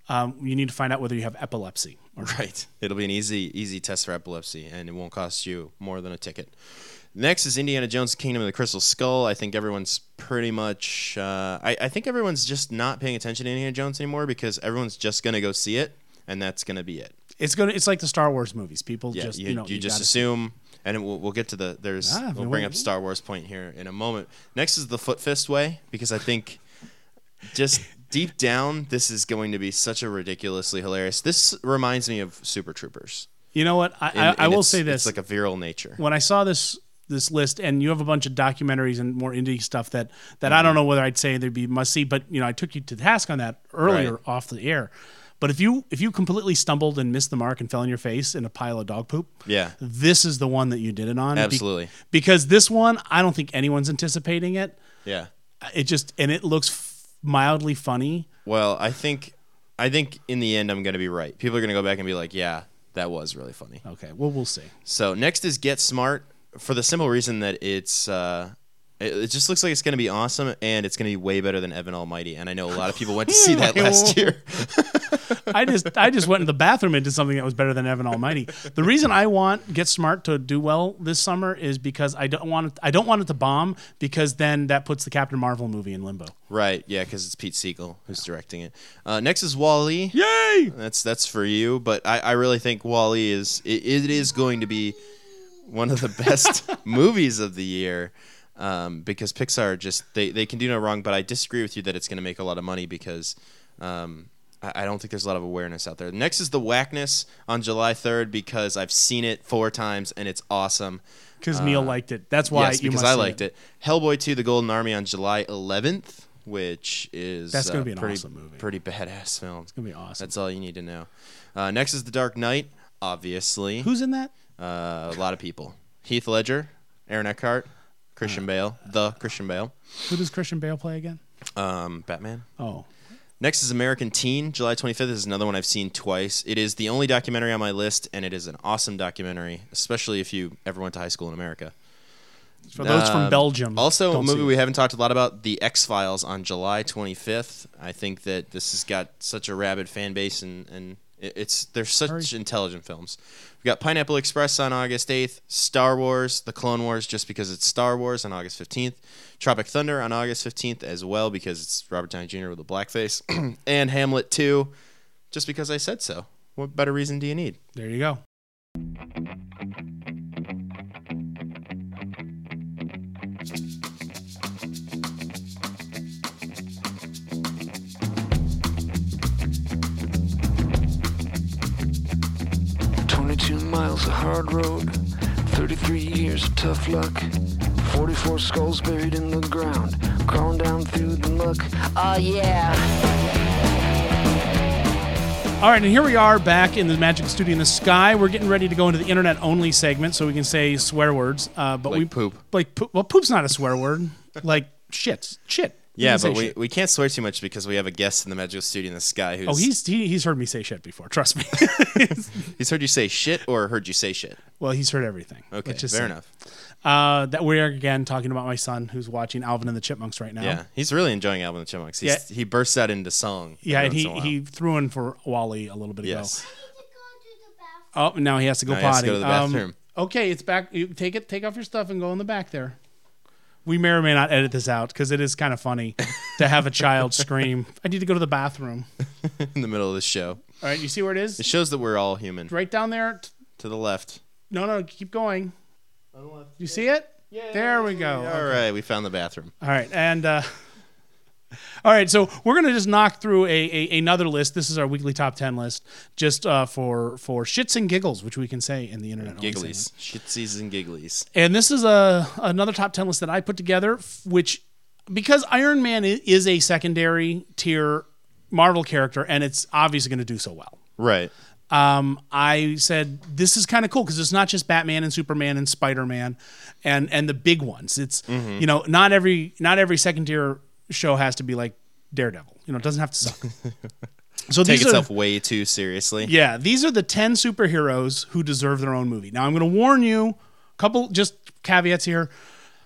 B: you need to find out whether you have epilepsy.
C: Right. It'll be an easy test for epilepsy, and it won't cost you more than a ticket. Next is Indiana Jones: Kingdom of the Crystal Skull. I think everyone's pretty much... I think everyone's just not paying attention to Indiana Jones anymore because everyone's just going to go see it, and that's going to be it.
B: It's like the Star Wars movies. People just,
C: you just assume... And we'll get to the... We'll bring up Star Wars point here in a moment. Next is the Foot Fist Way, because I think just deep down, this is going to be such a ridiculously hilarious... This reminds me of Super Troopers.
B: You know what? I will say this.
C: It's like a virile nature.
B: When I saw this list, and you have a bunch of documentaries and more indie stuff that I don't know whether I'd say they'd be must see, but I took you to task on that earlier off the air. But if you completely stumbled and missed the mark and fell on your face in a pile of dog poop, this is the one that you did it on.
C: Absolutely.
B: Because this one, I don't think anyone's anticipating it.
C: Yeah.
B: It looks mildly funny.
C: Well, I think in the end I'm going to be right. People are going to go back and be like, yeah, that was really funny.
B: Okay, well, we'll see.
C: So next is Get Smart, for the simple reason that it's it just looks like it's going to be awesome, and it's going to be way better than Evan Almighty. And I know a lot of people went to see that last year.
B: I just went in the bathroom and did something that was better than Evan Almighty. The reason I want Get Smart to do well this summer is because I don't want it to bomb, because then that puts the Captain Marvel movie in limbo.
C: Right, yeah, because it's Pete Segal who's directing it. Next is Wall-E.
B: Yay!
C: That's for you, but I really think Wall-E is going to be one of the best movies of the year. Because Pixar just they can do no wrong, but I disagree with you that it's going to make a lot of money because I don't think there's a lot of awareness out there. Next is The Whackness on July 3rd because I've seen it 4 times and it's awesome.
B: Because Neil liked it. That's why.
C: Yes, because I liked it. Hellboy 2: The Golden Army on July 11th, which is
B: that's going to be an awesome movie.
C: Pretty badass film.
B: It's going to be awesome.
C: That's all you need to know. Next is The Dark Knight, obviously.
B: Who's in that?
C: A lot of people. Heath Ledger, Aaron Eckhart. Christian Bale.
B: Who does Christian Bale play again?
C: Batman.
B: Oh.
C: Next is American Teen, July 25th. This is another one I've seen twice. It is the only documentary on my list, and it is an awesome documentary, especially if you ever went to high school in America.
B: For those from Belgium.
C: Also, a movie we haven't talked a lot about, The X-Files on July 25th. I think that this has got such a rabid fan base, and they're such intelligent films. We got Pineapple Express on August 8th, Star Wars, The Clone Wars, just because it's Star Wars, on August 15th, Tropic Thunder on August 15th as well, because it's Robert Downey Jr. with a blackface, and Hamlet 2, just because I said so. What better reason do you need?
B: There you go.
F: Miles of hard road, 33 years of tough luck, 44 skulls buried in the ground, crawling down through the muck. Oh yeah.
B: All right, and here we are back in the Magic Studio in the Sky. We're getting ready to go into the internet only segment, so we can say swear words. But
C: like poop.
B: Like poop. Well, poop's not a swear word. Like shit.
C: Yeah, but we can't swear too much because we have a guest in the Magical Studio in the Sky who's...
B: he's heard me say shit before, trust me.
C: He's heard you say shit or heard you say shit?
B: Well, he's heard everything.
C: Okay, fair enough.
B: That we are, again, talking about my son who's watching Alvin and the Chipmunks right now.
C: Yeah, he's really enjoying Alvin and the Chipmunks. He bursts out into song.
B: Yeah, and he threw in for Wall-E a little bit ago.
C: Yes.
B: Oh, now he has to go potty.
C: He has to go to the bathroom.
B: Okay, it's back. You take off your stuff and go in the back there. We may or may not edit this out because it is kind of funny to have a child scream, I need to go to the bathroom.
C: In the middle of the show.
B: All right, you see where it is?
C: It shows that we're all human.
B: Right down there.
C: To the left.
B: No, keep going. On the left. You see it? Yeah. There we go.
C: All right, we found the bathroom.
B: All right, and... all right, so we're going to just knock through another list. This is our weekly top 10 list, just for shits and giggles, which we can say in the internet.
C: Gigglies. Shitsies and gigglies.
B: And this is another top 10 list that I put together, which, because Iron Man is a secondary tier Marvel character, and it's obviously going to do so well.
C: Right.
B: I said, this is kind of cool because it's not just Batman and Superman and Spider-Man and the big ones. It's, not every second tier show has to be like Daredevil. It doesn't have to suck. So
C: take itself way too seriously.
B: Yeah, these are the 10 superheroes who deserve their own movie. Now I'm going to warn you, couple just caveats here.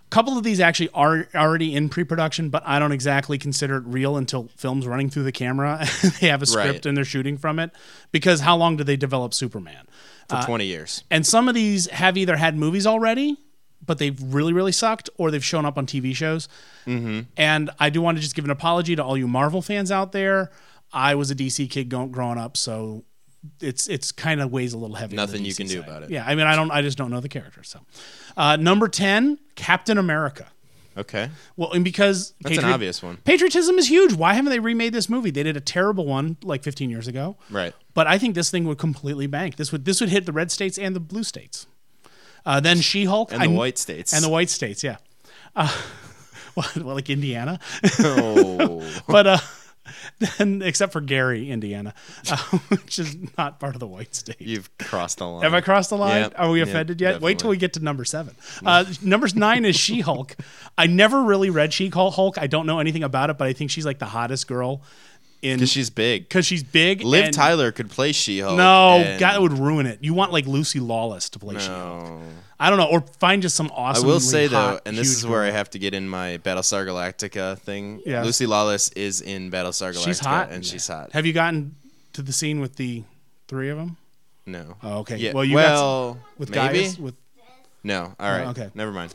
B: couple of these actually are already in pre-production, but I don't exactly consider it real until film's running through the camera. They have a script
C: Right.
B: and they're shooting from it. Because how long did they develop Superman?
C: For 20 years.
B: And some of these have either had movies already, but they've really, really sucked, or they've shown up on TV shows. Mm-hmm. And I do want to just give an apology to all you Marvel fans out there. I was a DC kid growing up, so it's kind of weighs a little heavy.
C: Nothing you can do about it.
B: Yeah, I mean, I just don't know the characters. So, number 10, Captain America.
C: Okay.
B: Well, and because
C: That's an obvious one.
B: Patriotism is huge. Why haven't they remade this movie? They did a terrible one like 15 years ago.
C: Right.
B: But I think this thing would completely bank. This would hit the red states and the blue states. Then She-Hulk
C: And the white states.
B: and the white states. Yeah. Well, like Indiana.
C: Oh.
B: But then, except for Gary, Indiana, which is not part of the white state.
C: You've crossed the line.
B: Have I crossed the line?
C: Yep.
B: Are we
C: Yep,
B: offended yet?
C: definitely.
B: Wait till we get to number 7. Number 9 is She-Hulk. I never really read She-Hulk. I don't know anything about it, but I think she's like the hottest girl in
C: Because she's big.
B: because she's big.
C: Liv
B: and-
C: Tyler could play She-Hulk.
B: No,
C: and-
B: God, that would ruin it. You want like Lucy Lawless to play She-Hulk.
C: No.
B: I don't know, or find just some
C: I
B: awesome.
C: will say though, and this is where I have to get in my Battlestar Galactica thing.
B: Yeah.
C: Lucy Lawless is in Battlestar Galactica,
B: she's hot,
C: and she's hot.
B: Have you gotten to the scene with the 3 of them?
C: No.
B: Oh, okay.
C: Yeah.
B: Well, you got some, with
C: maybe.
B: Gaius, with
C: No. All right.
B: okay.
C: Never mind.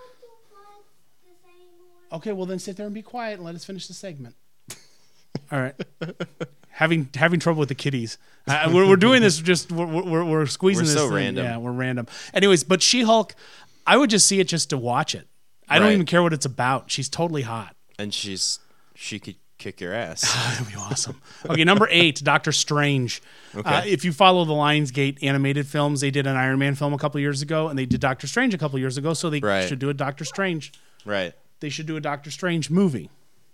B: Okay, well then sit there and be quiet and let us finish the segment. All right. having trouble with the kitties. We're doing this just we're squeezing
C: We're
B: this
C: so
B: thing.
C: random.
B: Yeah, we're random. Anyways, but She-Hulk, I would just see it just to watch it. I don't
C: Right.
B: even care what it's about. She's totally hot.
C: And she could kick your ass.
B: That'd be awesome. Okay, number 8, Doctor Strange.
C: Okay.
B: If you follow the Lionsgate animated films, they did an Iron Man film a couple years ago, and they did Doctor Strange a couple years ago, so they
C: Right.
B: should do a Doctor Strange.
C: Right.
B: They should do a Doctor Strange movie.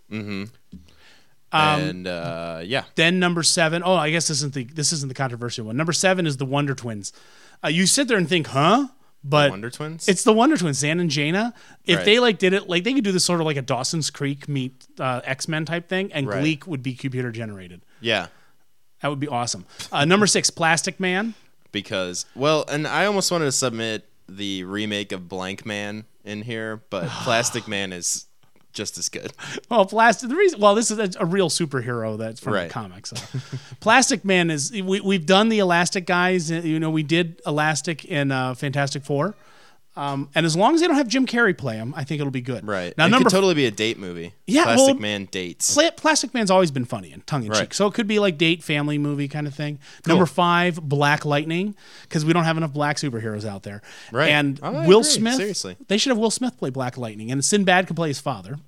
C: And yeah.
B: Then number 7. Oh, I guess this isn't the controversial one. Number 7 is the Wonder Twins. You sit there and think, huh? But
C: Wonder Twins?
B: It's the Wonder Twins, Zan and Jaina. If
C: Right.
B: they did it, they could do this sort of like a Dawson's Creek meet X-Men type thing, and
C: Right.
B: Gleek would be computer generated.
C: Yeah.
B: That would be awesome. Number 6, Plastic Man.
C: Because and I almost wanted to submit the remake of Blank Man in here, but Plastic Man is just as good.
B: Well, this is a real superhero that's from the
C: Right.
B: comics. Plastic Man is we've done the Elastic guys. We did Elastic in Fantastic Four, and as long as they don't have Jim Carrey play him, I think it'll be good.
C: Right.
B: Now,
C: it
B: number
C: could totally be a date movie.
B: Yeah,
C: Plastic
B: well,
C: Man dates.
B: Plastic Man's always been funny and tongue in cheek,
C: Right.
B: so it could be like date family movie kind of thing.
C: Cool.
B: Number 5, Black Lightning, because we don't have enough black superheroes out there.
C: Right.
B: And
C: I
B: Will
C: agree,
B: Smith,
C: seriously.
B: they should have Will Smith play Black Lightning, and Sinbad could play his father.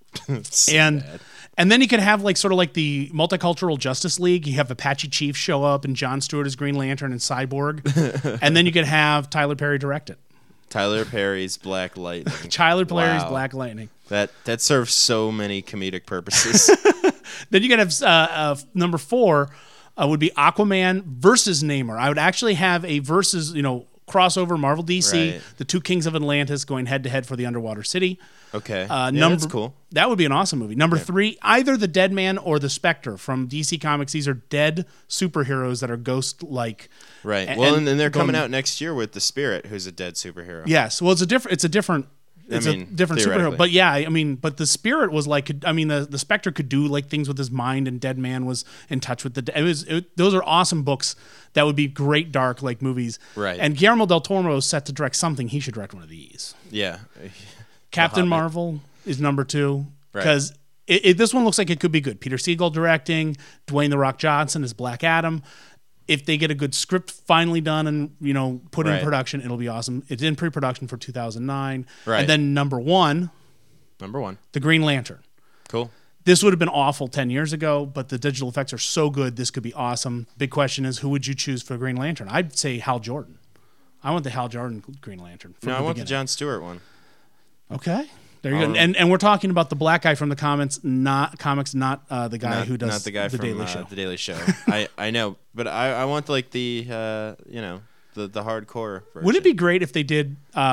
C: Sinbad.
B: And then you could have sort of like the multicultural Justice League. You have Apache Chief show up and Jon Stewart as Green Lantern and Cyborg. And then you could have Tyler Perry direct it.
C: Tyler Perry's Black Lightning.
B: Tyler Perry's
C: Wow.
B: Black Lightning.
C: That serves so many comedic purposes.
B: Then you could have number 4 would be Aquaman versus Namor. I would actually have a versus, crossover Marvel DC,
C: Right.
B: the 2 kings of Atlantis going head to head for the underwater city.
C: Okay.
B: That's
C: cool.
B: That would be an awesome movie. Number 3, either the Dead Man or the Spectre from DC Comics. These are dead superheroes that are ghost-like.
C: Right.
B: And
C: And they're coming
B: going-
C: out next year with the Spirit, who's a dead superhero.
B: Yes. Well, it's a different superhero.
C: theoretically.
B: But yeah, but the Spirit was the Spectre could do things with his mind, and Dead Man was in touch with those are awesome books that would be great dark movies.
C: Right.
B: And Guillermo del Toro is set to direct something. He should direct one of these.
C: Yeah.
B: Captain
C: Hobbit.
B: Marvel is number 2
C: Right.
B: because this one looks like it could be good. Peter Siegel directing, Dwayne The Rock Johnson is Black Adam. If they get a good script finally done and put in
C: Right.
B: production, it'll be awesome. It's in pre-production for 2009.
C: Right.
B: And then number 1,
C: Number 1.
B: The Green Lantern.
C: Cool.
B: This would have been awful 10 years ago, but the digital effects are so good. This could be awesome. Big question is, who would you choose for Green Lantern? I'd say Hal Jordan. I want the Hal Jordan Green Lantern.
C: No, I want the
B: beginning.
C: Jon Stewart one.
B: Okay. There you go. And we're talking about the black guy from the comics, not the guy who does
C: not the guy from
B: Daily Show.
C: The Daily Show. I know, but I want the the hardcore version.
B: Would it be great if they did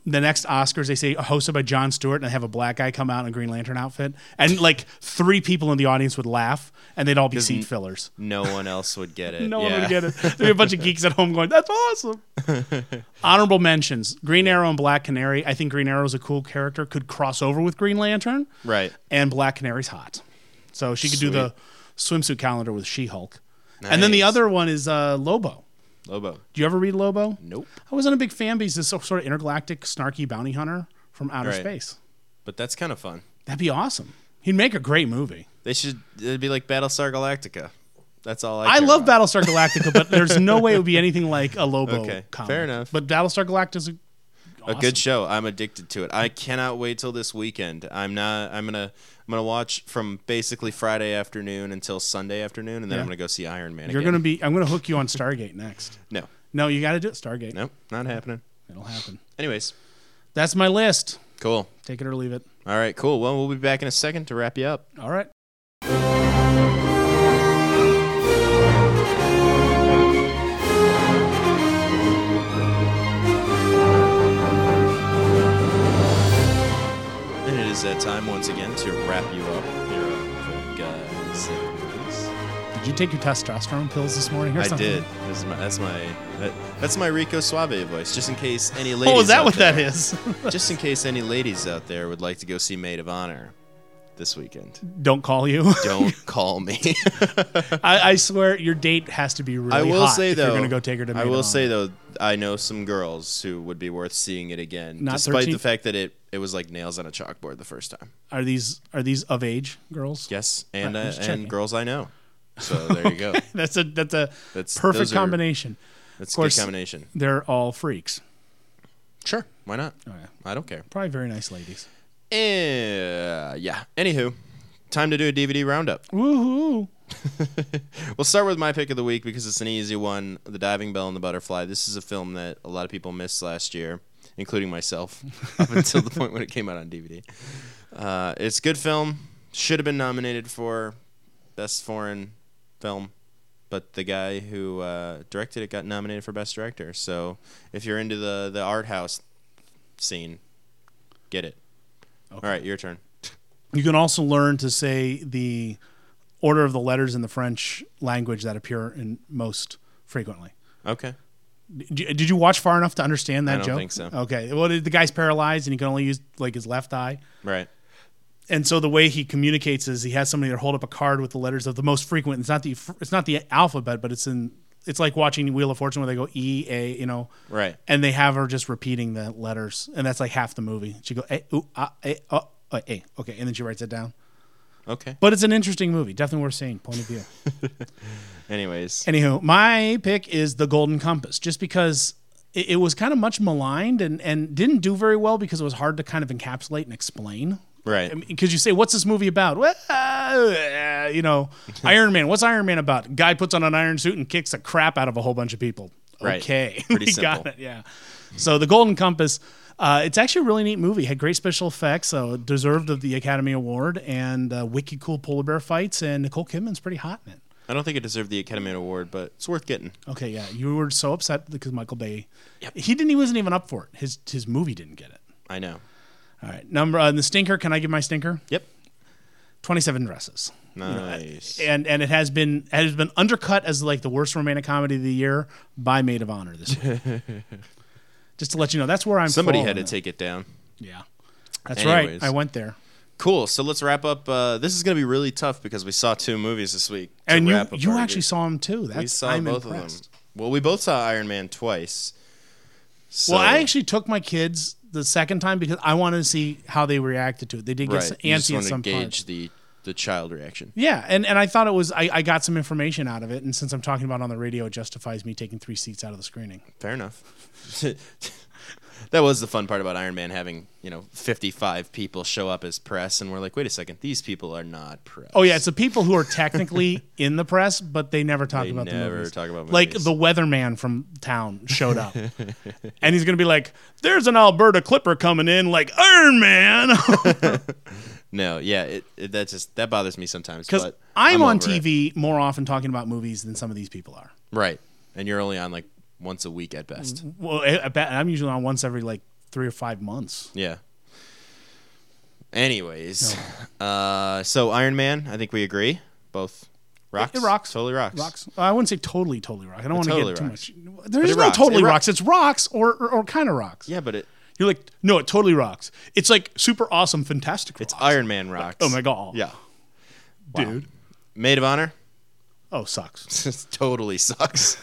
B: the next Oscars, they say hosted by Jon Stewart, and they have a black guy come out in a Green Lantern outfit, and like 3 people in the audience would laugh, and they'd all be seat fillers.
C: No one else would get it.
B: No one would get it. There'd be a bunch of geeks at home going, "That's awesome." Honorable mentions: Green Arrow and Black Canary. I think Green Arrow's a cool character. Could cross over with Green Lantern.
C: Right.
B: And Black Canary's hot, so she could do the swimsuit calendar with She-Hulk.
C: Nice.
B: And then the other one is Lobo.
C: Lobo.
B: Do you ever read Lobo?
C: Nope.
B: I wasn't a big fan, but he's this sort of intergalactic, snarky bounty hunter from outer
C: Right.
B: space.
C: But that's kind of fun.
B: That'd be awesome. He'd make a great movie.
C: It'd be like Battlestar Galactica. That's all
B: I
C: care
B: love
C: about.
B: Battlestar Galactica, but there's no way it would be anything like a Lobo
C: Okay,
B: comic.
C: fair enough.
B: But Battlestar Galactica's
C: A good show. I'm addicted to it. I cannot wait till this weekend. I'm gonna watch from basically Friday afternoon until Sunday afternoon, and then
B: Yeah.
C: I'm gonna go see Iron Man.
B: I'm gonna hook you on Stargate next.
C: No,
B: You got to do it. Stargate.
C: nope, not happening.
B: It'll happen.
C: Anyways,
B: That's my list.
C: cool.
B: Take it or leave it.
C: All right, cool. Well, we'll be back in a second to wrap you up.
B: All right.
C: And it is that time once again to wrap you up here on Guys and Movies.
B: Did you take your testosterone pills this morning or
C: I
B: something?
C: did. That's my Rico Suave voice. Just in case any ladies.
B: Oh, is that
C: out
B: what
C: there,
B: that is?
C: Just in case any ladies out there would like to go see Maid of Honor this weekend.
B: Don't call you.
C: Don't call me.
B: I swear your date has to be really
C: I will
B: hot
C: say
B: if
C: though,
B: you're going to go take her to
C: I
B: Maid
C: will
B: of
C: say
B: Honor.
C: though, I know some girls who would be worth seeing it again,
B: Not
C: despite
B: 13?
C: the fact that it was like nails on a chalkboard the first time.
B: Are these of age girls?
C: Yes, and
B: Right, I'm just checking.
C: and girls I know. So there you go.
B: That's a
C: That's
B: perfect
C: those are-
B: combination.
C: That's
B: Of
C: a good
B: course,
C: combination.
B: they're all freaks.
C: Sure, why not?
B: Oh, yeah.
C: I don't care.
B: Probably very nice ladies.
C: Yeah. Anywho, time to do a DVD roundup.
B: Woohoo!
C: We'll start with my pick of the week because it's an easy one. The Diving Bell and the Butterfly. This is a film that a lot of people missed last year, including myself, up until the point when it came out on DVD. It's a good film. Should have been nominated for Best Foreign Film, but the guy who directed it got nominated for Best Director. So if you're into the art house scene, get it.
B: Okay.
C: All right, your turn.
B: You can also learn to say the order of the letters in the French language that appear in most frequently.
C: Okay.
B: Did you watch far enough to understand that
C: I don't
B: joke?
C: think so.
B: Okay. Well, the guy's paralyzed and he can only use like his left eye.
C: Right.
B: And so the way he communicates is he has somebody hold up a card with the letters of the most frequent. It's not the alphabet, but it's like watching Wheel of Fortune where they go E, A,
C: Right.
B: and they have her just repeating the letters, and that's like half the movie. She go A, ooh, ah, A, oh, A. Okay, and then she writes it down.
C: Okay.
B: But it's an interesting movie, definitely worth seeing. Point of view.
C: Anyways.
B: Anywho, my pick is The Golden Compass, just because it was kind of much maligned and didn't do very well because it was hard to kind of encapsulate and explain.
C: Right.
B: Because you say, what's this movie about? Well, Iron Man. What's Iron Man about? Guy puts on an iron suit and kicks the crap out of a whole bunch of people.
C: Right.
B: Okay.
C: Pretty
B: we
C: simple.
B: got it. Yeah. So The Golden Compass, it's actually a really neat movie. Had great special effects, so deserved of the Academy Award, and wicked cool polar bear fights, and Nicole Kidman's pretty hot in it.
C: I don't think it deserved the Academy Award, but it's worth getting.
B: Okay, yeah. You were so upset because Michael Bay, he wasn't even up for it. His movie didn't get it.
C: I know.
B: All right. The stinker, can I give my stinker?
C: Yep.
B: 27 Dresses.
C: Nice.
B: And it has been undercut as like the worst romantic comedy of the year by Maid of Honor this year. Just to let you know, that's where I'm.
C: Somebody
B: falling
C: had to
B: on.
C: take it down.
B: Yeah, that's
C: Anyways.
B: right. I went there.
C: Cool. So let's wrap up. This is going to be really tough because we saw 2 movies this week. to
B: And
C: wrap up
B: you
C: our
B: actually
C: review.
B: saw them too.
C: We saw
B: I'm
C: both
B: impressed.
C: of them. Well, we both saw Iron Man twice. So,
B: Well, I actually took my kids the second time because I wanted to see how they reacted to it. They did get
C: right. You just
B: antsy at
C: want to
B: some
C: gauge
B: parts.
C: the child reaction.
B: Yeah, and I thought it was I got some information out of it, and since I'm talking about it on the radio, it justifies me taking 3 seats out of the screening.
C: Fair enough. That was the fun part about Iron Man, having 55 people show up as press, and we're like, wait a second, these people are not press.
B: Oh yeah, it's the people who are technically in the press, but they never talk
C: They
B: about the
C: never
B: movies.
C: talk about
B: Like
C: movies.
B: the weatherman from town showed up, and he's gonna be like, "There's an Alberta Clipper coming in, like Iron Man,"
C: No, yeah, that bothers me sometimes.
B: because
C: but
B: I'm on
C: over it.
B: TV more often talking about movies than some of these people are.
C: Right, and you're only on like once a week at best.
B: Well, I'm usually on once every like 3 or 5 months.
C: Yeah. Anyways, so Iron Man, I think we agree. Both rocks.
B: It rocks.
C: Totally rocks.
B: Rocks. I wouldn't say totally rocks. I don't want to
C: totally
B: get too
C: rocks.
B: much. There's
C: it
B: no
C: rocks.
B: totally
C: It
B: rocks. It's rocks or kind of rocks.
C: Yeah, but
B: You're like, no, it totally rocks. It's like super awesome, fantastic rocks.
C: it's Iron Man rocks.
B: Oh my God.
C: Yeah.
B: Dude.
C: Maid of Honor.
B: Oh, sucks.
C: Totally sucks.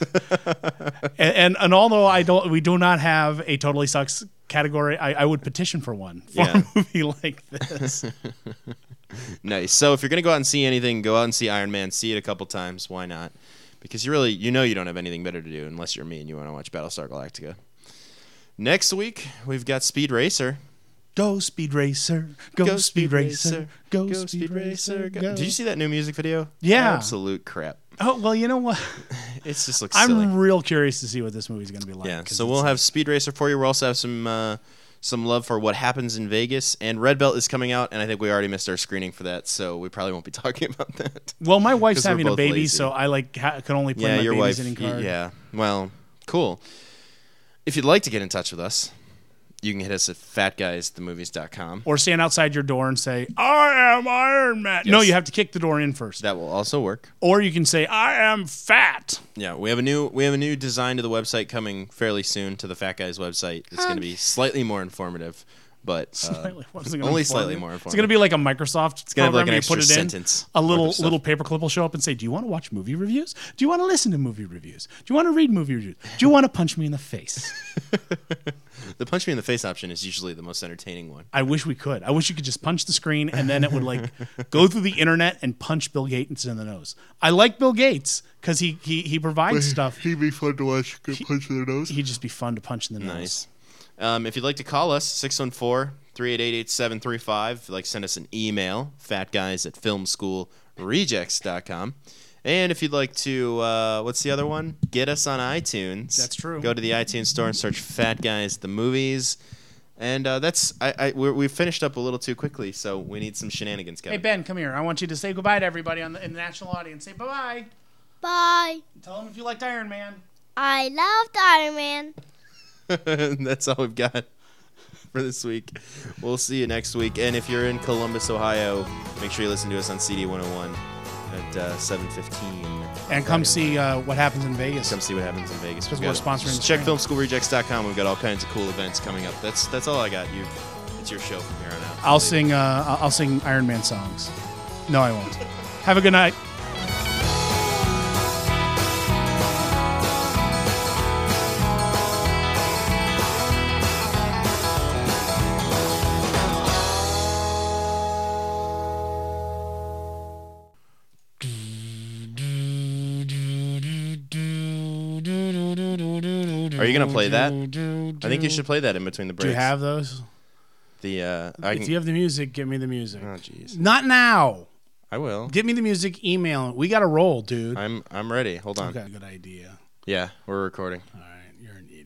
B: and although we do not have a totally sucks category, I would petition for one for
C: Yeah.
B: a movie like this.
C: Nice. So if you're gonna go out and see anything, go out and see Iron Man. See it a couple times. Why not? Because you don't have anything better to do unless you're me and you want to watch Battlestar Galactica. Next week we've got Speed Racer.
B: Go Speed Racer, go Speed Racer, go
C: Speed
B: Speed Racer, go.
C: Did you see that new music video?
B: Yeah.
C: Absolute crap.
B: Oh, well, you know what?
C: It just looks silly.
B: I'm real curious to see what this movie's going to be like.
C: Yeah,
B: 'cause
C: so we'll have Speed Racer for you. We'll also have some love for What Happens in Vegas, and Red Belt is coming out, and I think we already missed our screening for that, so we probably won't be talking about that.
B: Well, my wife's
C: 'Cause we're
B: having a
C: both
B: baby,
C: lazy.
B: so I can only play
C: Yeah,
B: my
C: your wife.
B: babysitting card.
C: Yeah, well, cool. If you'd like to get in touch with us, you can hit us at fatguysthemovies.com.
B: Or stand outside your door and say, I am Iron Man. No,
C: Yes.
B: you have to kick the door in first.
C: That will also work.
B: Or you can say, I am fat.
C: Yeah, we have a new design to the website coming fairly soon to the Fat Guys website. It's going to be slightly more informative, but only slightly more informative.
B: It's going to be like a Microsoft
C: It's going to have like
B: program.
C: an
B: You
C: extra
B: put it in,
C: sentence.
B: a little
C: Microsoft.
B: paperclip will show up and say, do you want to watch movie reviews? Do you want to listen to movie reviews? Do you want to read movie reviews? Do you want to punch me in the face?
C: The punch me in the face option is usually the most entertaining one.
B: I wish we could. I wish you could just punch the screen and then it would like go through the internet and punch Bill Gates in the nose. I like Bill Gates because he provides stuff.
C: He'd be fun to watch. Punch in the nose.
B: He'd just be fun to punch in the nose.
C: Nice. If you'd like to call us, 614-388-8735. If you'd like to send us an email, fatguys@filmschoolrejects.com. And if you'd like to, what's the other one? Get us on iTunes.
B: That's true.
C: Go to the iTunes store and search Fat Guys the Movies. And we finished up a little too quickly, so we need some shenanigans, Kevin.
B: Hey, Ben, come here. I want you to say goodbye to everybody in the national audience. Say bye-bye.
H: Bye.
B: Tell them if you liked Iron Man.
H: I loved Iron Man.
C: That's all we've got for this week. We'll see you next week. And if you're in Columbus, Ohio, make sure you listen to us on CD 101 at 7:15.
B: And come see what happens in Vegas.
C: Come see what happens in Vegas.
B: Because
C: We've
B: we're
C: got-
B: sponsoring
C: just
B: the
C: check
B: screen.
C: filmschoolrejects.com. We've got all kinds of cool events coming up. That's all I got. It's your show from here on out.
B: I'll sing Iron Man songs. No, I won't. Have a good night.
C: Are you gonna play that? I think you should play that in between the breaks.
B: Do you have those?
C: If
B: you have the music, give me the music.
C: Oh, jeez.
B: Not now.
C: I will.
B: Give me the music. Email. We got to roll, dude.
C: I'm ready. Hold on.
B: Okay, good idea.
C: Yeah, we're recording.
B: All right, you're an